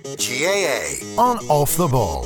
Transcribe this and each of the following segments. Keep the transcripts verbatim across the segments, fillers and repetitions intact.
G A A on Off the Ball.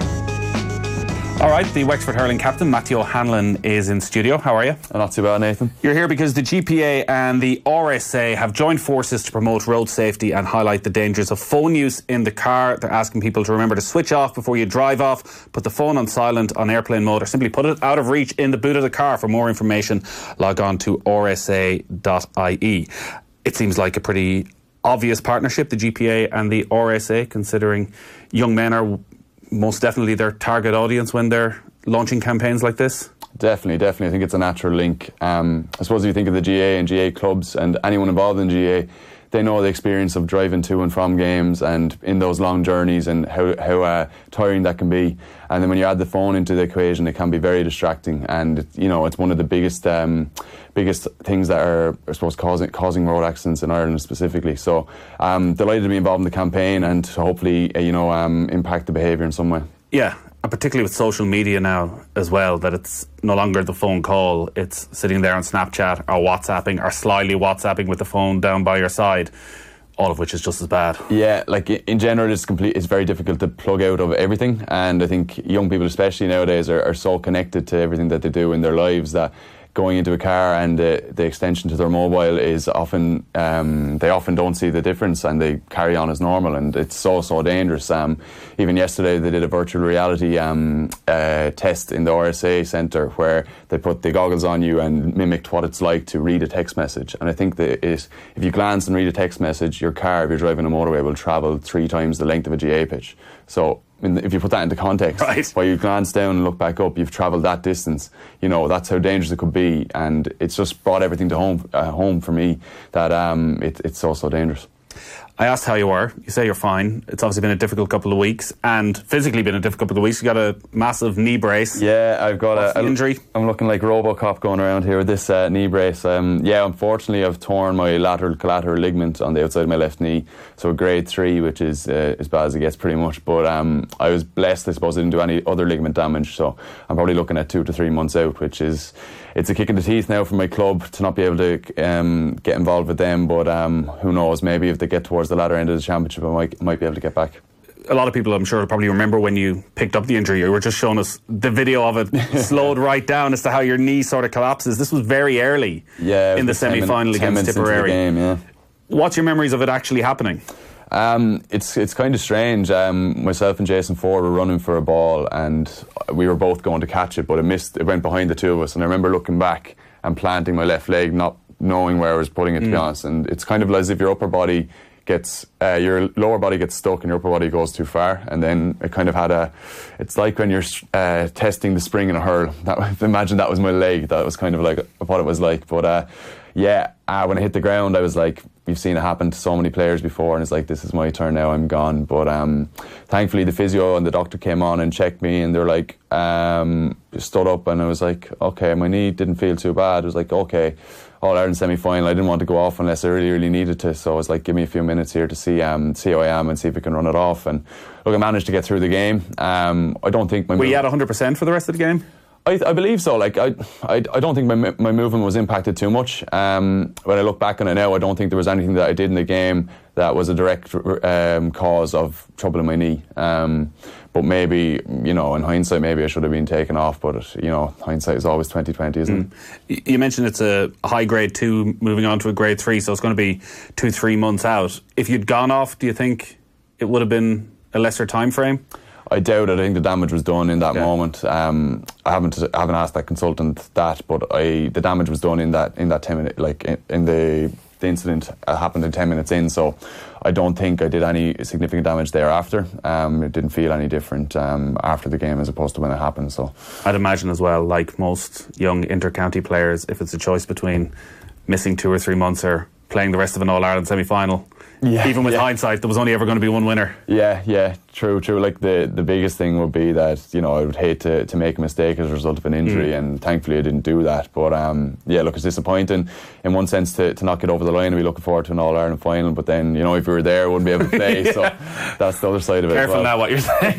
All right, the Wexford hurling captain, Matthew O'Hanlon, is in studio. How are you? Not too bad, Nathan. You're here because the G P A and the R S A have joined forces to promote road safety and highlight the dangers of phone use in the car. They're asking people to remember to switch off before you drive off, put the phone on silent on airplane mode, or simply put it out of reach in the boot of the car. For more information, log on to r s a dot i e. It seems like a pretty obvious partnership, the G P A and the R S A, considering young men are most definitely their target audience when they're launching campaigns like this? Definitely, definitely. I think it's a natural link. Um, I suppose if you think of the G A and G A clubs and anyone involved in G A, they know the experience of driving to and from games and in those long journeys and how, how uh, tiring that can be. And then when you add the phone into the equation, it can be very distracting. And, it, you know, it's one of the biggest um, biggest things that are, I suppose, causing, causing road accidents in Ireland specifically. So I'm um, delighted to be involved in the campaign and to hopefully, uh, you know, um, impact the behaviour in some way. Yeah, and particularly with social media now as well, that it's no longer the phone call, it's sitting there on Snapchat or WhatsApping or slyly WhatsApping with the phone down by your side, all of which is just as bad. Yeah, like in general, it's complete. It's very difficult to plug out of everything, and I think young people, especially nowadays, are, are so connected to everything that they do in their lives that going into a car and the, the extension to their mobile is often, um, they often don't see the difference and they carry on as normal, and it's so, so dangerous. Um, even yesterday they did a virtual reality um, uh, test in the R S A centre where they put the goggles on you and mimicked what it's like to read a text message. And I think that it, if you glance and read a text message, your car, if you're driving a motorway, will travel three times the length of a G A pitch. So if you put that into context, right, while you glance down and look back up, you've travelled that distance. You know, that's how dangerous it could be, and it's just brought everything to home uh, home for me that um, it, it's so, so dangerous. I asked how you were. You say you're fine. It's obviously been a difficult couple of weeks, and physically been a difficult couple of weeks. You got a massive knee brace. Yeah, I've got What's a, the injury. I'm looking like RoboCop going around here with this uh, knee brace. Um, yeah, unfortunately, I've torn my lateral collateral ligament on the outside of my left knee, so grade three, which is uh, as bad as it gets, pretty much. But um, I was blessed, I suppose, I didn't do any other ligament damage, so I'm probably looking at two to three months out, which is it's a kick in the teeth now for my club to not be able to um, get involved with them. But um, who knows? Maybe if they get towards the latter end of the championship, I might might be able to get back. A lot of people, I'm sure, probably remember when you picked up the injury. You were just showing us the video of it slowed right down as to how your knee sort of collapses. This was very early yeah, in the semi-final against Tipperary. Game, yeah. What's your memories of it actually happening? Um, it's it's kind of strange. Um, myself and Jason Ford were running for a ball and we were both going to catch it, but it missed. It went behind the two of us, and I remember looking back and planting my left leg, not knowing where I was putting it, to mm. be honest. And it's kind of as if your upper body gets, uh, your lower body gets stuck and your upper body goes too far, and then it kind of had a, it's like when you're uh, testing the spring in a hurl. That, imagine that was my leg. That was kind of like what it was like. But uh, yeah, uh, when I hit the ground, I was like, we've seen it happen to so many players before, and it's like, this is my turn now, I'm gone. But um, thankfully the physio and the doctor came on and checked me, and they're like, um, stood up, and I was like, okay, my knee didn't feel too bad. I was like, okay, All-Ireland semi-final, I didn't want to go off unless I really, really needed to, so I was like, give me a few minutes here to see um, see how I am and see if I can run it off. And look, I managed to get through the game. Um, I don't think my... Were you at one hundred percent for the rest of the game? I, I believe so. Like I, I, I don't think my my movement was impacted too much. Um, when I look back on it now, I don't think there was anything that I did in the game that was a direct um, cause of trouble in my knee. Um, but maybe, you know, in hindsight, maybe I should have been taken off. But you know, hindsight is always twenty twenty, isn't mm. it? You mentioned it's a high grade two, moving on to a grade three, so it's going to be two, three months out. If you'd gone off, do you think it would have been a lesser time frame? I doubt it. I think the damage was done in that yeah. moment. Um, I haven't I haven't asked that consultant that, but I the damage was done in that in that ten minute, like in, in the the incident happened in ten minutes in. So I don't think I did any significant damage thereafter. Um, it didn't feel any different um, after the game as opposed to when it happened. So I'd imagine as well, like most young inter-county players, if it's a choice between missing two or three months or playing the rest of an All-Ireland semi-final. Yeah, even with yeah. hindsight, there was only ever going to be one winner. Yeah, yeah, true, true. Like the, the biggest thing would be that, you know, I would hate to, to make a mistake as a result of an injury, mm. and thankfully I didn't do that. But um, yeah, look, it's disappointing in one sense to, to not get over the line and be looking forward to an All-Ireland final. But then, you know, if you were there, I wouldn't be able to play. yeah. So that's the other side of it. Careful as well. now what you're saying.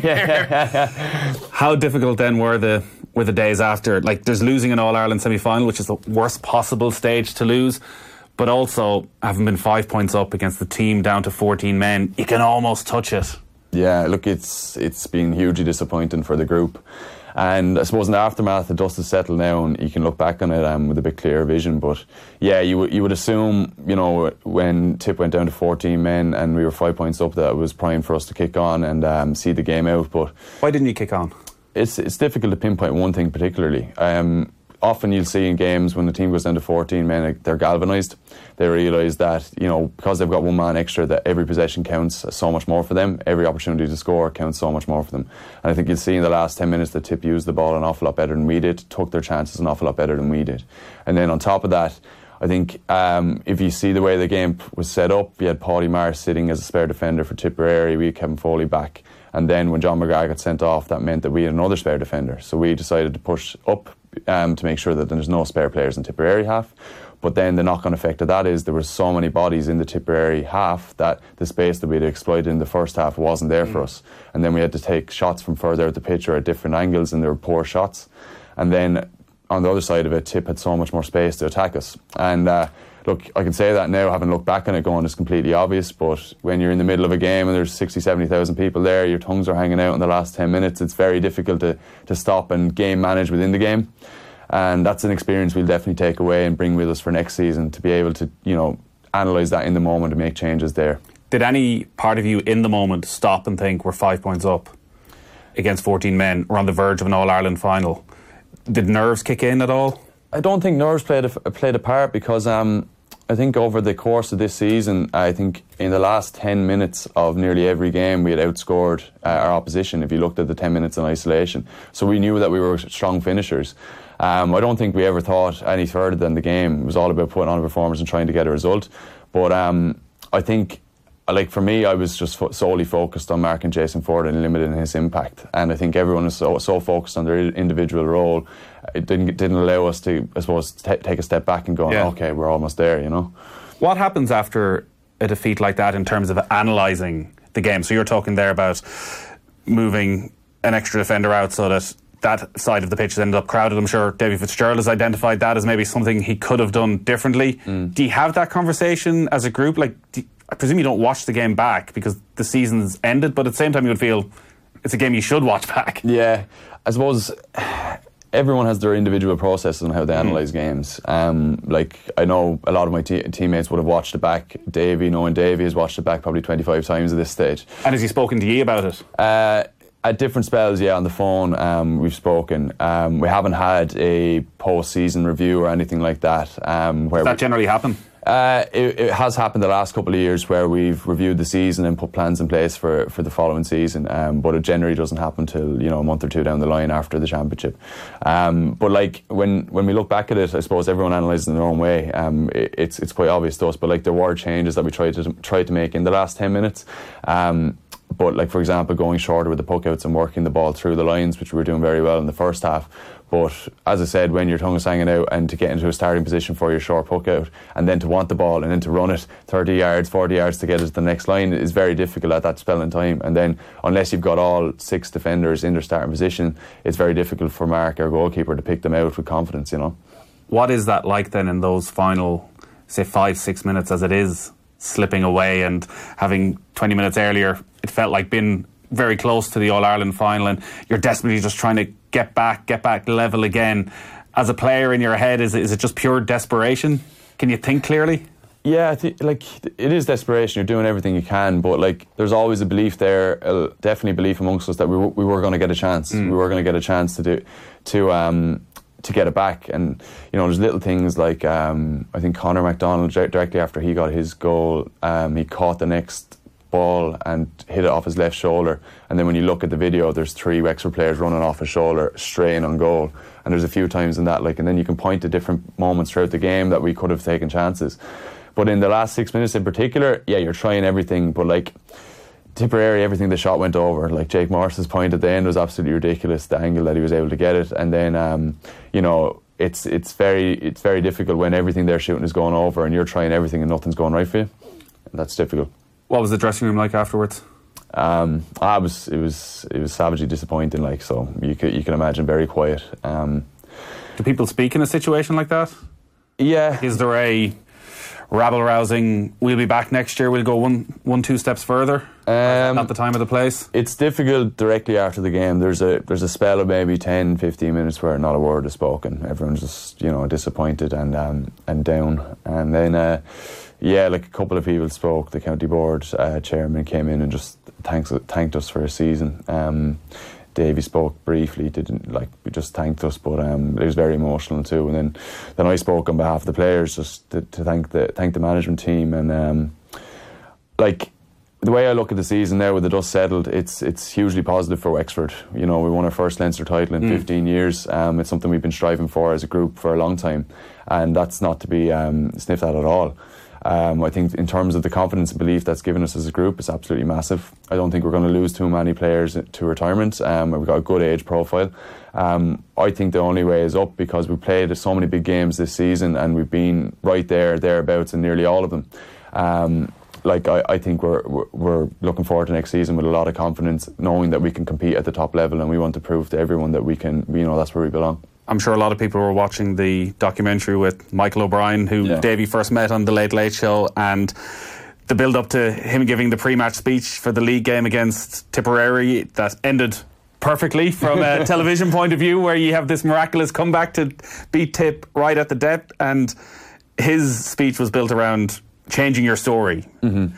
How difficult then were the were the days after? Like, there's losing an All-Ireland semi-final, which is the worst possible stage to lose. But also, having been five points up against the team down to fourteen men, you can almost touch it. Yeah, look, it's it's been hugely disappointing for the group. And I suppose in the aftermath, the dust has settled now and you can look back on it um, with a bit clearer vision. But yeah, you, w- you would assume, you know, when Tip went down to fourteen men and we were five points up, that it was prime for us to kick on and um, see the game out. But why didn't you kick on? It's it's difficult to pinpoint one thing particularly. Um, often you'll see in games when the team goes down to fourteen men, they're galvanised. They realise that, you know, because they've got one man extra, that every possession counts so much more for them. Every opportunity to score counts so much more for them. And I think you'll see in the last ten minutes that Tip used the ball an awful lot better than we did, took their chances an awful lot better than we did. And then on top of that, I think um, if you see the way the game was set up, you had Paulie Marsh sitting as a spare defender for Tipperary, we had Kevin Foley back. And then when John McGrath got sent off, that meant that we had another spare defender. So we decided to push up um, to make sure that there's no spare players in Tipperary half. But then the knock-on effect of that is there were so many bodies in the Tipperary half that the space that we had exploited in the first half wasn't there mm. for us. And then we had to take shots from further out the pitch or at different angles, and they were poor shots. And then on the other side of it, Tip had so much more space to attack us. And uh, look, I can say that now, having looked back on it, going, it's completely obvious. But when you're in the middle of a game and there's sixty, seventy thousand people there, your tongues are hanging out in the last ten minutes, it's very difficult to, to stop and game manage within the game. And that's an experience we'll definitely take away and bring with us for next season, to be able to, you know, analyse that in the moment and make changes there. Did any part of you in the moment stop and think, we're five points up against fourteen men, we're on the verge of an All-Ireland final? Did nerves kick in at all? I don't think nerves played a, played a part because um, I think over the course of this season, I think in the last ten minutes of nearly every game, we had outscored uh, our opposition if you looked at the ten minutes in isolation. So we knew that we were strong finishers. Um, I don't think we ever thought any further than the game. It was all about putting on a performance and trying to get a result. But um, I think, like for me, I was just fo- solely focused on marking Jason Forde and limiting his impact. And I think everyone is so, so focused on their individual role. It didn't didn't allow us to, I suppose, t- take a step back and go, yeah. okay, we're almost there, you know. What happens after a defeat like that in terms of analysing the game? So you're talking there about moving an extra defender out so that that side of the pitch has ended up crowded. I'm sure Davy Fitzgerald has identified that as maybe something he could have done differently. Mm. Do you have that conversation as a group? Like, do you, I presume you don't watch the game back because the season's ended, but at the same time you would feel it's a game you should watch back. Yeah, I suppose everyone has their individual processes on how they analyse mm. games. Um, like, I know a lot of my te- teammates would have watched it back. Davy, knowing Davy, has watched it back probably twenty-five times at this stage. And has he spoken to you about it? Uh, At different spells, yeah, on the phone, um, we've spoken. Um, we haven't had a post-season review or anything like that. Um, where Does that we, generally happen? Uh, it, it has happened the last couple of years where we've reviewed the season and put plans in place for, for the following season. Um, but it generally doesn't happen till, you know, a month or two down the line after the championship. Um, but like when when we look back at it, I suppose everyone analyses in their own way. Um, it, it's it's quite obvious to us. But like there were changes that we tried to tried to make in the last ten minutes. Um, But, like, for example, going shorter with the puckouts and working the ball through the lines, which we were doing very well in the first half. But, as I said, when your tongue is hanging out and to get into a starting position for your short puckout and then to want the ball and then to run it thirty yards, forty yards to get it to the next line is very difficult at that spell in time. And then, unless you've got all six defenders in their starting position, it's very difficult for Mark, our goalkeeper, to pick them out with confidence, you know. What is that like then in those final, say, five, six minutes as it is slipping away, and having twenty minutes earlier it felt like being very close to the All-Ireland final and you're desperately just trying to get back get back level again? As a player in your head, is it, is it just pure desperation? Can you think clearly? Yeah, I think, like, it is desperation. You're doing everything you can, but like there's always a belief there, uh, definitely belief amongst us that we, w- we were going to get a chance. Mm. We were going to get a chance to do to um to get it back. And you know, there's little things like um, I think Conor McDonald directly after he got his goal, um, he caught the next ball and hit it off his left shoulder, and then when you look at the video there's three Wexford players running off his shoulder straight in on goal, and there's a few times in that, like, and then you can point to different moments throughout the game that we could have taken chances. But in the last six minutes in particular, yeah, you're trying everything, but like Tipperary, everything the shot went over. Like Jake Morris's point at the end was absolutely ridiculous, the angle that he was able to get it. And then um, you know, it's it's very it's very difficult when everything they're shooting is going over and you're trying everything and nothing's going right for you. And that's difficult. What was the dressing room like afterwards? Um, I was it was it was savagely disappointing. Like, so you could you can imagine, very quiet. Um, Do people speak in a situation like that? Yeah. Is there a rabble-rousing, we'll be back next year, we'll go one, one two steps further? Um, Not the time or the place? It's difficult directly after the game. There's a there's a spell of maybe ten, fifteen minutes where not a word is spoken. Everyone's just, you know, disappointed and um, and down. And then, uh, yeah, like a couple of people spoke. The county board uh, chairman came in and just thanks, thanked us for a season. Um, Davey spoke briefly, didn't like we just thanked us, but um, it was very emotional too. And then, then I spoke on behalf of the players just to, to thank the thank the management team. And um, like the way I look at the season now, with the dust settled, it's it's hugely positive for Wexford. You know, we won our first Leinster title in mm. fifteen years. Um, it's something we've been striving for as a group for a long time, and that's not to be um, sniffed at at all. Um, I think in terms of the confidence and belief that's given us as a group, it's absolutely massive. I don't think we're going to lose too many players to retirement. Um, we've got a good age profile. Um, I think the only way is up, because we've played so many big games this season and we've been right there, thereabouts in nearly all of them. Um, like I, I think we're we're looking forward to next season with a lot of confidence, knowing that we can compete at the top level, and we want to prove to everyone that we can, you know, that's where we belong. I'm sure a lot of people were watching the documentary with Michael O'Brien, who yeah. Davey first met on the Late Late Show, and the build-up to him giving the pre-match speech for the league game against Tipperary that ended perfectly from a television point of view, where you have this miraculous comeback to beat Tip right at the depth, and his speech was built around changing your story. Mm-hmm.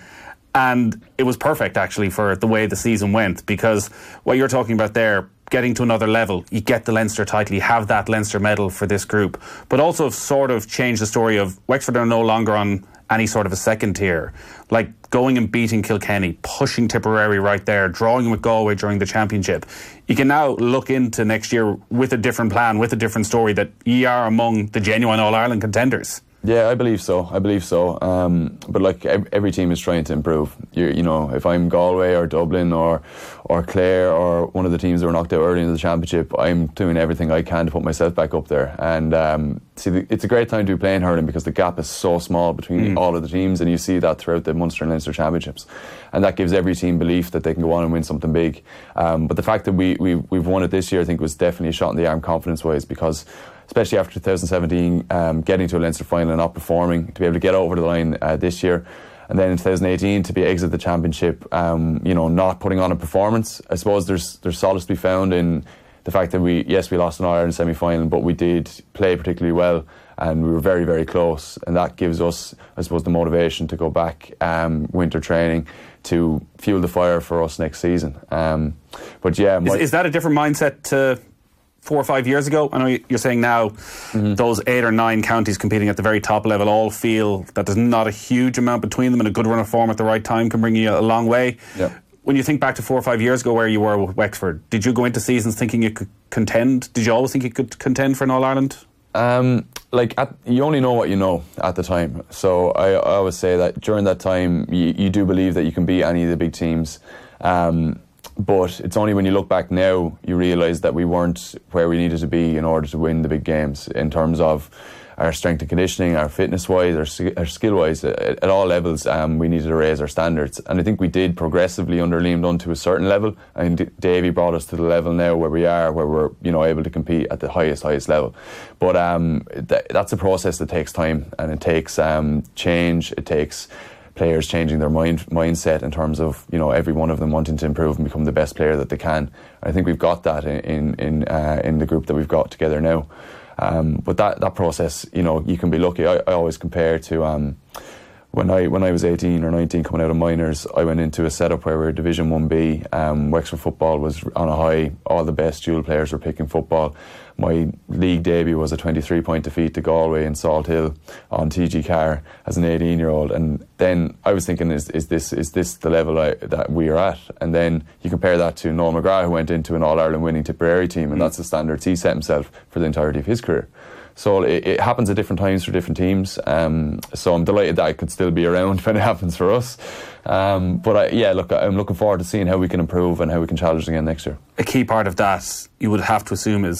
And it was perfect, actually, for the way the season went, because what you're talking about there, getting to another level, you get the Leinster title, you have that Leinster medal for this group, but also sort of change the story of Wexford are no longer on any sort of a second tier. Like going and beating Kilkenny, pushing Tipperary right there, drawing with Galway during the championship. You can now look into next year with a different plan, with a different story, that ye are among the genuine All-Ireland contenders. Yeah, I believe so. I believe so. Um, but like every team is trying to improve. You, you know, if I'm Galway or Dublin or or Clare or one of the teams that were knocked out early in the championship, I'm doing everything I can to put myself back up there. And um, see, it's a great time to be playing hurling, because the gap is so small between mm. all of the teams, and you see that throughout the Munster and Leinster championships, and that gives every team belief that they can go on and win something big. Um, but the fact that we, we we've won it this year, I think, was definitely a shot in the arm confidence-wise, because especially after two thousand seventeen, um, getting to a Leinster final and not performing, to be able to get over the line uh, this year, and then in two thousand eighteen to be exit the championship, um, you know, not putting on a performance. I suppose there's there's solace to be found in the fact that we, yes, we lost an All-Ireland semi-final, but we did play particularly well, and we were very, very close, and that gives us, I suppose, the motivation to go back um, winter training to fuel the fire for us next season. Um, but yeah, is, is that a different mindset to four or five years ago? I know you're saying now mm-hmm. those eight or nine counties competing at the very top level all feel that there's not a huge amount between them, and a good run of form at the right time can bring you a long way. Yep. When you think back to four or five years ago where you were with Wexford, did you go into seasons thinking you could contend? Did you always think you could contend for an All-Ireland? Um, like at, you only know what you know at the time. So I, I always say that during that time you, you do believe that you can beat any of the big teams. Um, But it's only when you look back now you realise that we weren't where we needed to be in order to win the big games, in terms of our strength and conditioning, our fitness-wise, our, our skill-wise. At, at all levels, um, we needed to raise our standards. And I think we did progressively under Liam Dunn to a certain level. And Davey brought us to the level now where we are, where we're, you know, able to compete at the highest, highest level. But um, th- that's a process that takes time, and it takes um, change, it takes players changing their mind mindset in terms of, you know, every one of them wanting to improve and become the best player that they can. I think we've got that in in in, uh, in the group that we've got together now. Um, but that that process, you know, you can be lucky. I, I always compare to um, when I when I was eighteen or nineteen coming out of minors. I went into a setup where we were Division one B. Um, Wexford football was on a high. All the best dual players were picking football. My league debut was a twenty-three point defeat to Galway in Salt Hill on T G Carr as an eighteen year old, and then I was thinking, is is this is this the level I, that we are at? And then you compare that to Noel McGrath, who went into an All-Ireland winning Tipperary team, and mm. that's the standards he set himself for the entirety of his career. So it, it happens at different times for different teams. Um, so I'm delighted that I could still be around when it happens for us. Um, but I, yeah, look, I'm looking forward to seeing how we can improve and how we can challenge again next year. A key part of that, you would have to assume, is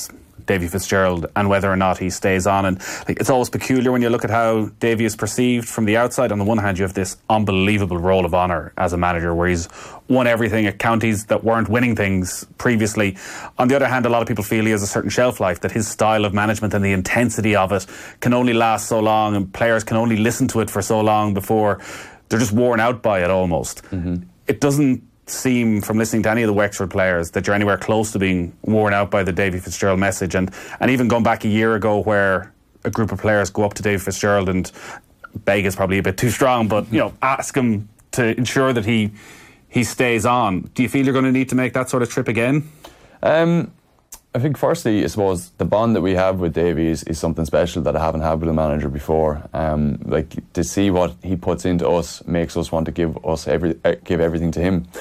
Davy Fitzgerald and whether or not he stays on. And like, it's always peculiar when you look at how Davy is perceived from the outside. On the one hand, you have this unbelievable roll of honour as a manager where he's won everything at counties that weren't winning things previously. On the other hand, a lot of people feel he has a certain shelf life, that his style of management and the intensity of it can only last so long, and players can only listen to it for so long before they're just worn out by it almost. Mm-hmm. It doesn't seem, from listening to any of the Wexford players, that you're anywhere close to being worn out by the Davy Fitzgerald message. And, and even going back a year ago where a group of players go up to Davy Fitzgerald and beg is probably a bit too strong, but you know, ask him to ensure that he he stays on. Do you feel you're going to need to make that sort of trip again? Um, I think firstly, I suppose the bond that we have with Davy is, is something special that I haven't had with a manager before. Um, like to see what he puts into us makes us want to give us every uh, give everything to him.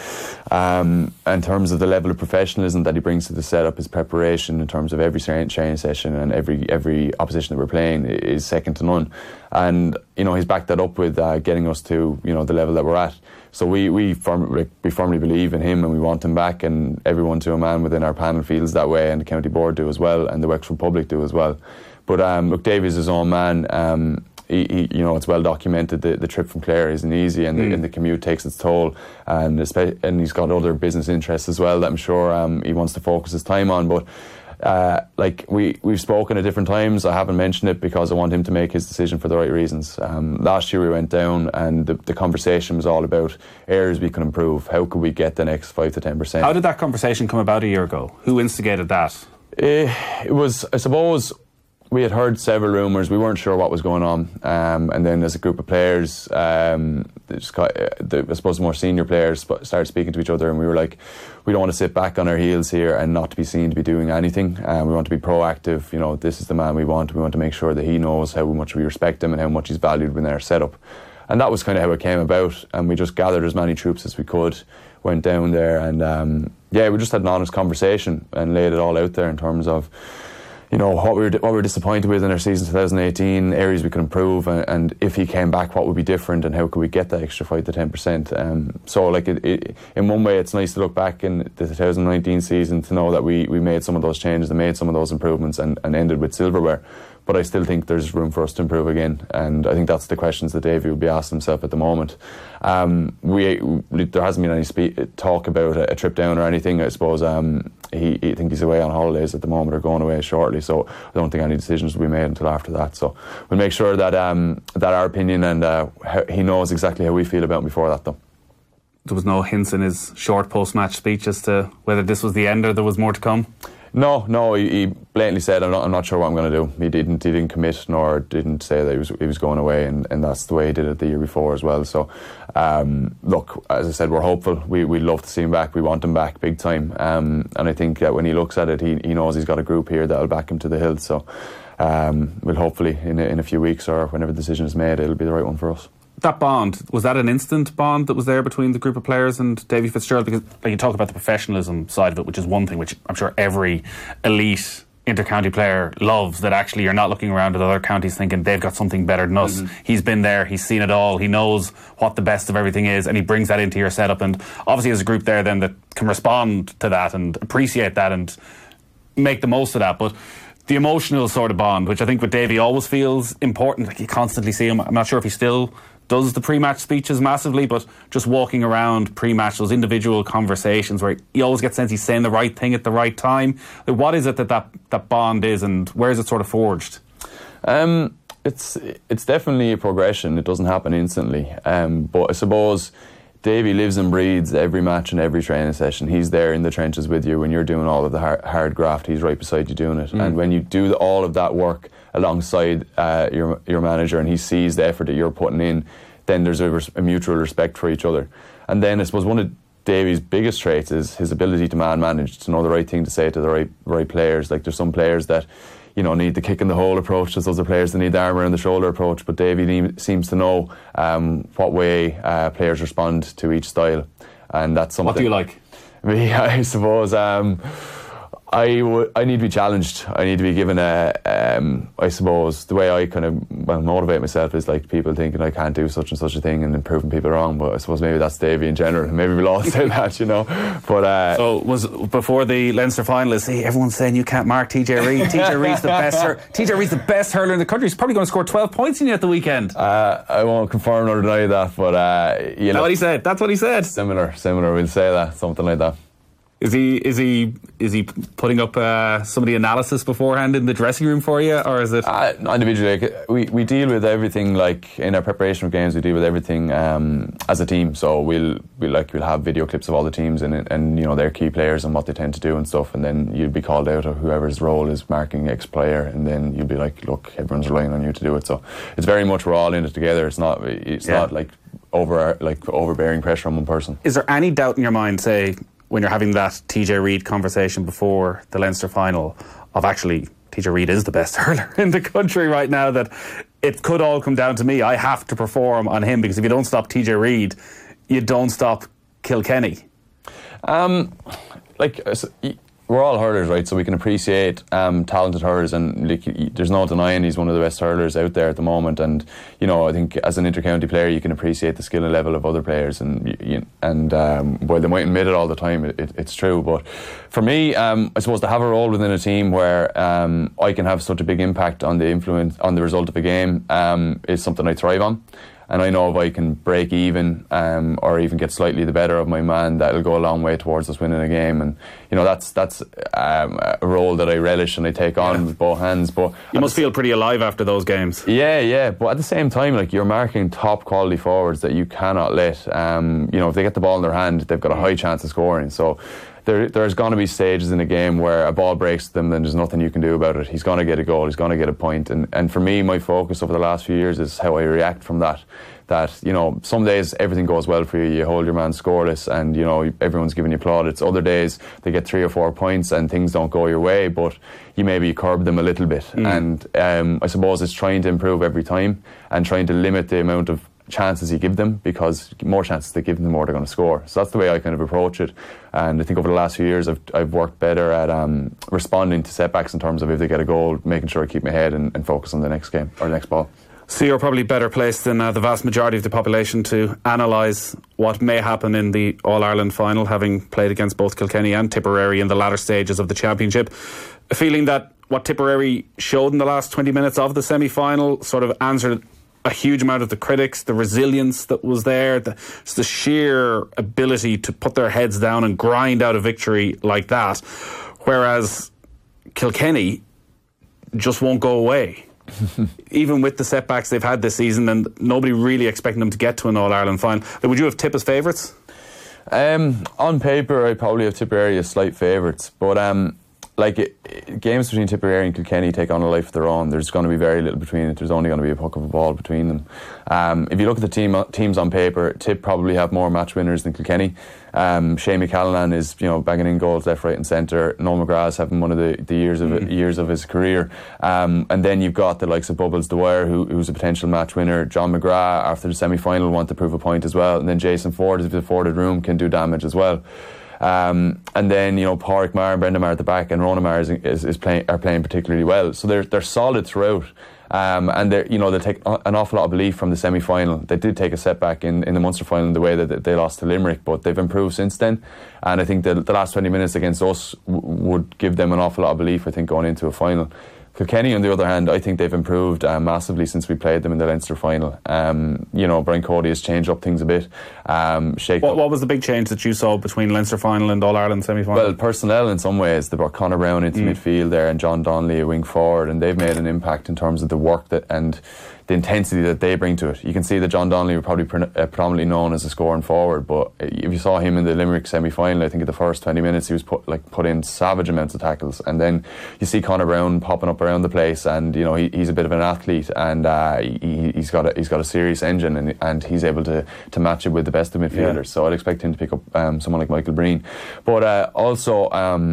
Um, in terms of the level of professionalism that he brings to the setup, his preparation in terms of every training session and every every opposition that we're playing is second to none. And you know, he's backed that up with uh, getting us to you know the level that we're at. So we we, firm, like, we firmly believe in him and we want him back, and everyone to a man within our panel feels that way, and the county board do as well, and the Wexford public do as well. But um, look, Davy's his own man. Um, he, he, you know, it's well documented. The, the trip from Clare isn't easy, and, mm. the, and the commute takes its toll. And and he's got other business interests as well that I'm sure um, he wants to focus his time on. But Uh, like we, we've spoken at different times. I haven't mentioned it because I want him to make his decision for the right reasons. Um, last year we went down and the, the conversation was all about areas we can improve. How could we get the next five to ten percent? How did that conversation come about a year ago? Who instigated that? It, it was, I suppose, we had heard several rumours. We weren't sure what was going on. Um, and then as a group of players, um, just got, uh, the, I suppose more senior players sp- started speaking to each other, and we were like, we don't want to sit back on our heels here and not to be seen to be doing anything. Um, we want to be proactive. You know, this is the man we want. We want to make sure that he knows how much we respect him and how much he's valued within our setup. And that was kind of how it came about. And we just gathered as many troops as we could, went down there, and um, yeah, we just had an honest conversation and laid it all out there in terms of, you know, what we were what we were disappointed with in our season twenty eighteen, areas we could improve, and, and if he came back, what would be different, and how could we get that extra five to ten percent. Um, so, like, it, it, in one way, it's nice to look back in the twenty nineteen season to know that we, we made some of those changes and made some of those improvements and, and ended with silverware. But I still think there's room for us to improve again, and I think that's the questions that Davy will be asking himself at the moment. Um, we, we there hasn't been any spe- talk about a, a trip down or anything. I suppose um, he, he I think he's away on holidays at the moment, or going away shortly. So I don't think any decisions will be made until after that. So we'll make sure that um, that our opinion and uh, how, he knows exactly how we feel about him before that, though. There was no hints in his short post-match speech as to whether this was the end or there was more to come? No, no. He, he blatantly said, "I'm not. I'm not sure what I'm going to do." He didn't. He didn't commit, nor didn't say that he was. He was going away, and, and that's the way he did it the year before as well. So, um, look, as I said, we're hopeful. We we'd love to see him back. We want him back big time. Um, and I think that when he looks at it, he he knows he's got a group here that'll back him to the hilt. So, um, we'll hopefully in a, in a few weeks, or whenever the decision is made, it'll be the right one for us. That bond, was that an instant bond that was there between the group of players and Davy Fitzgerald? Because like, you talk about the professionalism side of it, which is one thing which I'm sure every elite inter-county player loves, that actually you're not looking around at other counties thinking they've got something better than us. Mm-hmm. He's been there, he's seen it all, he knows what the best of everything is, and he brings that into your setup. And obviously there's a group there then that can respond to that and appreciate that and make the most of that. But the emotional sort of bond, which I think with Davy always feels important, like you constantly see him. I'm not sure if he still does the pre-match speeches massively, but just walking around pre-match, those individual conversations where you always get the sense he's saying the right thing at the right time. Like, what is it that, that that bond is, and where is it sort of forged? Um, it's it's definitely a progression. It doesn't happen instantly. Um, but I suppose Davy lives and breathes every match and every training session. He's there in the trenches with you when you're doing all of the hard, hard graft. He's right beside you doing it. Mm. And when you do the, all of that work alongside uh, your your manager, and he sees the effort that you're putting in, then there's a, res- a mutual respect for each other. And then I suppose one of Davy's biggest traits is his ability to man manage, to know the right thing to say to the right right players. Like, there's some players that, you know, need the kick in the hole approach. There's other players that need the arm around the shoulder approach. But Davy ne- seems to know um, what way uh, players respond to each style, and that's something. What do you like? Me, I suppose. Um, I, w- I need to be challenged. I need to be given a, um, I suppose, the way I kind of well, motivate myself is like people thinking I can't do such and such a thing and then proving people wrong. But I suppose maybe that's Davy in general. Maybe we'll all say that, you know. But uh, So was before the Leinster final, is hey, everyone's saying you can't mark T J Reid. T J Reid's the best hur- T J Reid's the best hurler in the country. He's probably going to score twelve points in you at the weekend. uh, I won't confirm nor deny that, but uh, you That's know, what he said. That's what he said. similar, similar. We'll say that, something like that. Is he is he is he putting up uh, some of the analysis beforehand in the dressing room for you, or is it? Uh, individually, like, we we deal with everything like in our preparation of games. We deal with everything um, as a team. So we'll we like we'll have video clips of all the teams and and you know their key players and what they tend to do and stuff. And then you'll be called out of whoever's role is marking X player, and then you'll be like, look, everyone's relying on you to do it. So it's very much we're all in it together. It's not it's Yeah. not like over like overbearing pressure on one person. Is there any doubt in your mind, say, when you're having that T J Reid conversation before the Leinster final, of actually T J Reid is the best hurler in the country right now, that it could all come down to me? I have to perform on him, because if you don't stop T J Reid, you don't stop Kilkenny. Um, like we're all hurlers, right? So we can appreciate um, talented hurlers, and like, there's no denying he's one of the best hurlers out there at the moment. And you know, I think as an inter-county player, you can appreciate the skill and level of other players. And you, and um, while they might admit it all the time, it, it, it's true. But for me, um, I suppose to have a role within a team where um, I can have such a big impact on the influence on the result of a game um, is something I thrive on. And I know if I can break even um, or even get slightly the better of my man, that'll go a long way towards us winning a game. And you know, that's that's um, a role that I relish and I take on yeah. with both hands. But you must feel pretty alive after those games. Yeah, yeah. But at the same time, like, you're marking top quality forwards that you cannot let. Um, you know, if they get the ball in their hand, they've got a high chance of scoring. So There, there's going to be stages in a game where a ball breaks them and there's nothing you can do about it. He's going to get a goal, he's going to get a point. And, and for me, my focus over the last few years is how I react from that. That, you know, some days everything goes well for you, you hold your man scoreless and, you know, everyone's giving you plaudits. Other days they get three or four points and things don't go your way, but you maybe curb them a little bit. Mm. And um, I suppose it's trying to improve every time and trying to limit the amount of chances you give them, because more chances they give them, the more they're going to score. So that's the way I kind of approach it. And I think over the last few years I've, I've worked better at um, responding to setbacks in terms of if they get a goal, making sure I keep my head and, and focus on the next game or the next ball. So you're probably better placed than uh, the vast majority of the population to analyse what may happen in the All-Ireland final, having played against both Kilkenny and Tipperary in the latter stages of the championship. A feeling that what Tipperary showed in the last twenty minutes of the semi-final sort of answered a huge amount of the critics, the resilience that was there, the, the sheer ability to put their heads down and grind out a victory like that, whereas Kilkenny just won't go away. Even with the setbacks they've had this season and nobody really expecting them to get to an All-Ireland final. Would you have Tip as favourites? Um, on paper, I probably have Tipperary as slight favourites, but um, like it, it, games between Tipperary and Kilkenny take on a life of their own. There's going to be very little between it. There's only going to be a puck of a ball between them. Um, if you look at the team teams on paper, Tip probably have more match winners than Kilkenny. Um, Shane McCallanan is, you know, bagging in goals left, right, and centre. Noel McGrath's having one of the, the years of mm. years of his career. Um, and then you've got the likes of Bubbles Dwyer, who, who's a potential match winner. John McGrath, after the semi-final, want to prove a point as well. And then Jason Ford, if the afforded room, can do damage as well. Um, and then, you know, Pádraig Maher and Brendan Maher at the back, and Rona Maher is, is, is playing are playing particularly well. So they're they're solid throughout. Um, and they, you know, they take an awful lot of belief from the semi-final. They did take a setback in, in the Munster final in the way that they lost to Limerick, but they've improved since then. And I think the, the last twenty minutes against us w- would give them an awful lot of belief, I think, going into a final. Kilkenny, on the other hand, I think they've improved uh, massively since we played them in the Leinster final. Um, you know, Brian Cody has changed up things a bit. Um, shake what, what was the big change that you saw between Leinster final and All-Ireland semi-final? Well, personnel in some ways. They brought Conor Brown into mm. midfield there and John Donnelly a wing forward, and they've made an impact in terms of the work that and the intensity that they bring to it. You can see that John Donnelly was probably pre- uh, predominantly known as a scoring forward, but if you saw him in the Limerick semi-final, I think at the first twenty minutes he was put like put in savage amounts of tackles, and then you see Conor Brown popping up around the place, and you know he, he's a bit of an athlete, and uh, he, he's got a, he's got a serious engine, and, and he's able to, to match it with the best of midfielders. Yeah. So I'd expect him to pick up um, someone like Michael Breen, but uh, also. Um,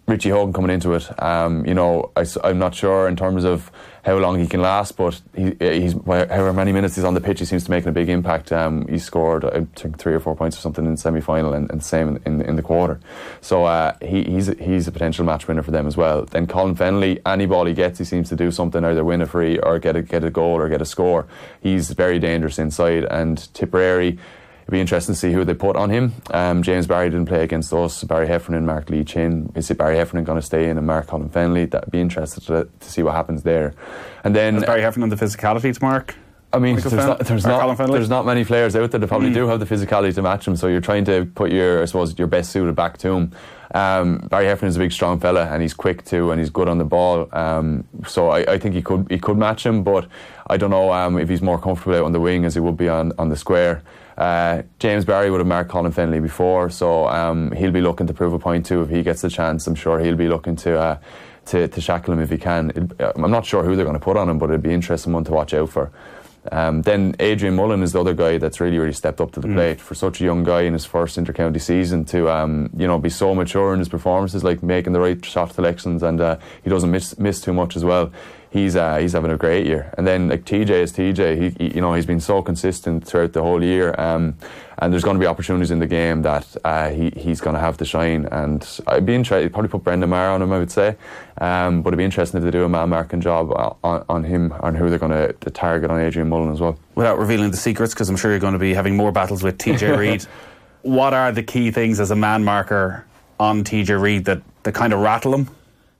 Richie Hogan coming into it. Um, you know, I, I'm not sure in terms of how long he can last, but he, he's however many minutes he's on the pitch, he seems to make a big impact. Um, he scored, I think, three or four points or something in the semi-final, and, and same in, in, in the quarter. So uh, he, he's he's a potential match winner for them as well. Then Colin Fennelly, any ball he gets, he seems to do something, either win a free or get a get a goal or get a score. He's very dangerous inside. And Tipperary, it'd be interesting to see who they put on him. Um, James Barry didn't play against us. Barry Heffernan, Mark Lee Chin. Is it Barry Heffernan going to stay in and Mark Colin Fennelly? That'd be interesting to, to see what happens there. And then Has Barry Heffernan the physicality to Mark? I mean, there's not, there's, not, there's not many players out there that probably mm. do have the physicality to match him. So you're trying to put your, I suppose, your best suited back to him. Um, Barry Heffernan's a big, strong fella, and he's quick too, and he's good on the ball. Um, so I, I think he could he could match him, but I don't know um, if he's more comfortable out on the wing as he would be on, on the square. Uh, James Barry would have marked Colin Fennelly before, so um, he'll be looking to prove a point too if he gets the chance. I'm sure he'll be looking to uh, to, to shackle him if he can. It, I'm not sure who they're going to put on him, but it'd be an interesting one to watch out for. Um, then Adrian Mullen is the other guy that's really, really stepped up to the mm. plate for such a young guy in his first inter-county season to, um, you know, be so mature in his performances, like making the right shot selections, and uh, he doesn't miss miss too much as well. He's uh, he's having a great year. And then like T J is T J. He, he you know he's been so consistent throughout the whole year. Um, and there's going to be opportunities in the game that uh, he he's going to have to shine. And I'd be interested. Probably put Brendan Maher on him, I would say. Um, but it'd be interesting if they do a man marking job on, on him, on who they're going to target on Adrian Mullen as well. Without revealing the secrets, because I'm sure you're going to be having more battles with T J Reid. What are the key things as a man marker on T J Reid that that kind of rattle him?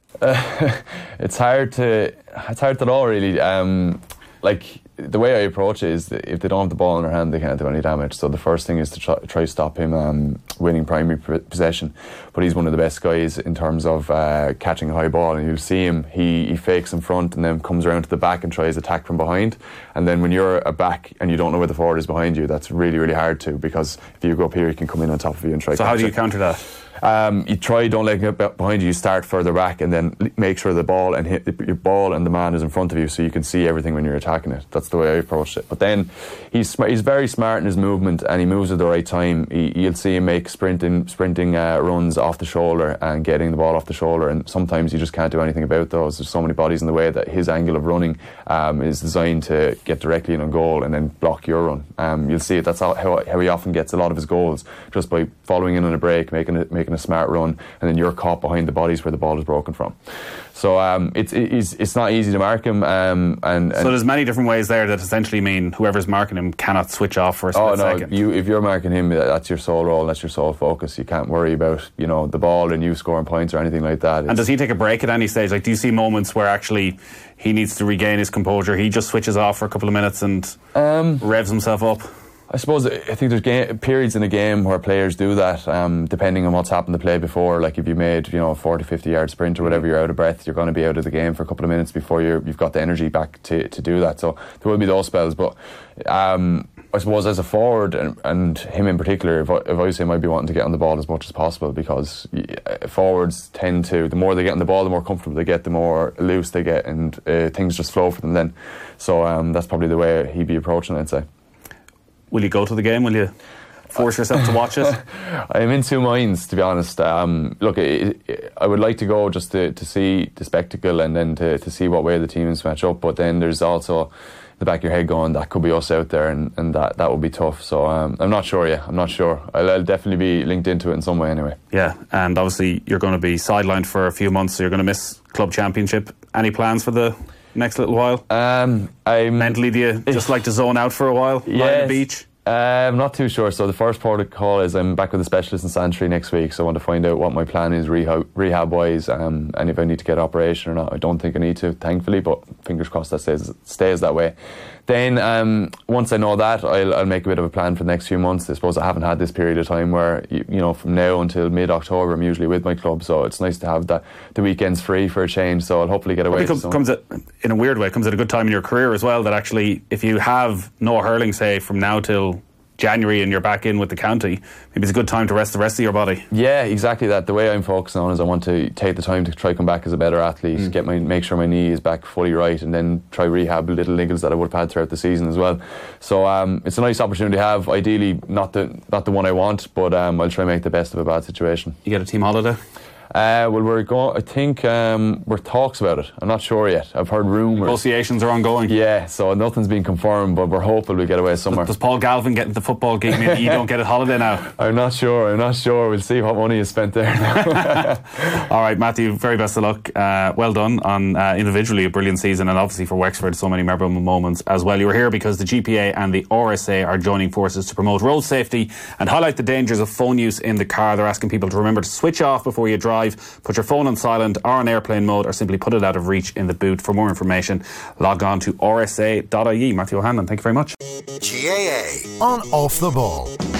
Uh, it's hard to it's hard to know really. Um, like the way I approach it is that if they don't have the ball in their hand, they can't do any damage. So the first thing is to try, try to stop him um, winning primary p- possession. But he's one of the best guys in terms of uh, catching a high ball, and you'll see him. He, he fakes in front and then comes around to the back and tries to attack from behind. And then when you're a back and you don't know where the forward is behind you, that's really really hard to, because if you go up here, he can come in on top of you and try. So to how do you it. counter that? Um, you try, don't let him get behind you. You start further back and then make sure the ball and hit your ball and the man is in front of you, so you can see everything when you're attacking it. That's the way I approached it. But then he's he's very smart in his movement, and he moves at the right time. He, you'll see him make sprinting sprinting uh, runs off the shoulder and getting the ball off the shoulder. And sometimes you just can't do anything about those. There's so many bodies in the way that his angle of running um, is designed to get directly in on goal and then block your run. Um, you'll see it. That's how, how how he often gets a lot of his goals, just by following in on a break, making a, making a smart run, and then you're caught behind the bodies where the ball is broken from. So um, it's, it's it's not easy to mark him. Um, and, and so there's many different ways there that essentially mean whoever's marking him cannot switch off for a split oh, no, second. You, if you're marking him, that's your sole role, that's your sole focus. You can't worry about, you know, the ball and you scoring points or anything like that. It's, and does he take a break at any stage? Like, do you see moments where actually he needs to regain his composure, he just switches off for a couple of minutes and um, revs himself up? I suppose I think there's game, periods in a game where players do that, um, depending on what's happened to play before. Like if you made, you know, a forty, fifty yard sprint or whatever, you're out of breath, you're going to be out of the game for a couple of minutes before you're, you've got the energy back to, to do that. So there will be those spells. But um, I suppose as a forward, and, and him in particular, if I, if I say, might be wanting to get on the ball as much as possible, because forwards tend to, the more they get on the ball, the more comfortable they get, the more loose they get, and uh, things just flow for them then. So um, that's probably the way he'd be approaching it, I'd say. Will you go to the game? Will you force yourself to watch it? I'm in two minds, to be honest. Um, look, it, it, I would like to go just to, to see the spectacle and then to, to see what way the teams match up. But then there's also the back of your head going, that could be us out there, and, and that, that would be tough. So um, I'm not sure yet. I'm not sure. I'll, I'll definitely be linked into it in some way anyway. Yeah, and obviously you're going to be sidelined for a few months, so you're going to miss club championship. Any plans for the next little while? Um, I'm Mentally, do you just like to zone out for a while? Yes, lie on the beach? Uh, I'm not too sure. So the first protocol is I'm back with a specialist in Santry next week, so I want to find out what my plan is rehab, rehab wise, um, and if I need to get operation or not. I don't think I need to, thankfully, but fingers crossed that stays, stays that way. Then um, once I know that, I'll, I'll make a bit of a plan for the next few months. I suppose I haven't had this period of time where, you, you know, from now until mid-October I'm usually with my club, so it's nice to have the, the weekends free for a change, so I'll hopefully get away. It comes, comes at, in a weird way, it comes at a good time in your career as well, that actually if you have no hurling, say, from now till January and you're back in with the county, maybe it's a good time to rest the rest of your body. Yeah, exactly that. The way I'm focusing on is I want to take the time to try come back as a better athlete, mm. get my make sure my knee is back fully right, and then try rehab little niggles that I would have had throughout the season as well. So um, it's a nice opportunity to have. Ideally not the not the one I want, but um, I'll try and make the best of a bad situation. You get a team holiday? Uh, well, we're going. I think um, we're talks about it. I'm not sure yet. I've heard rumours. Negotiations are ongoing. Yeah, so nothing's been confirmed, but we're hoping we get away somewhere. Does Paul Galvin get the football gig? Maybe you don't get a holiday now. I'm not sure. I'm not sure. We'll see what money is spent there now. All right, Matthew. Very best of luck. Uh, well done on uh, individually a brilliant season, and obviously for Wexford, so many memorable moments as well. You were here because the G P A and the R S A are joining forces to promote road safety and highlight the dangers of phone use in the car. They're asking people to remember to switch off before you drive, put your phone on silent or on airplane mode, or simply put it out of reach in the boot. For more information, log on to r s a dot i e. Matthew O'Hanlon, thank you very much. G A A on Off the Ball.